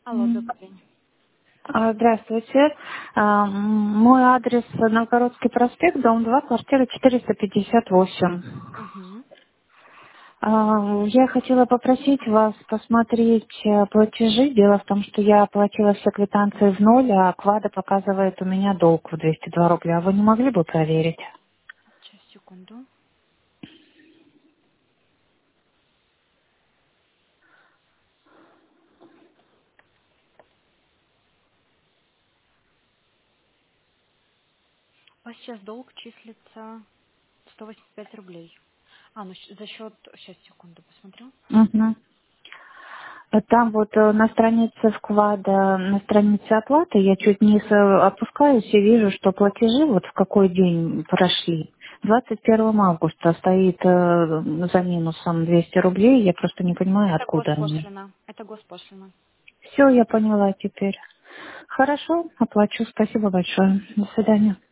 Алло, добрый день. Здравствуйте. Мой адрес Новгородский проспект, дом 2, квартира 458. Угу. Я хотела попросить вас посмотреть платежи. Дело в том, что я оплатила все квитанции в ноль, а Квада показывает у меня долг в 202 рубля. Вы не могли бы проверить? Сейчас, секунду. У вас сейчас долг числится 185 рублей. Ну за счет... Сейчас, секунду, посмотрю. Мгм. Там вот на странице вклада, на странице оплаты я чуть вниз опускаюсь и вижу, что платежи вот в какой день прошли. 21 августа стоит за минусом 200 рублей. Я просто не понимаю, Это откуда они. госпошлина. Это госпошлина. Все, я поняла теперь. Хорошо, оплачу. Спасибо большое. До свидания.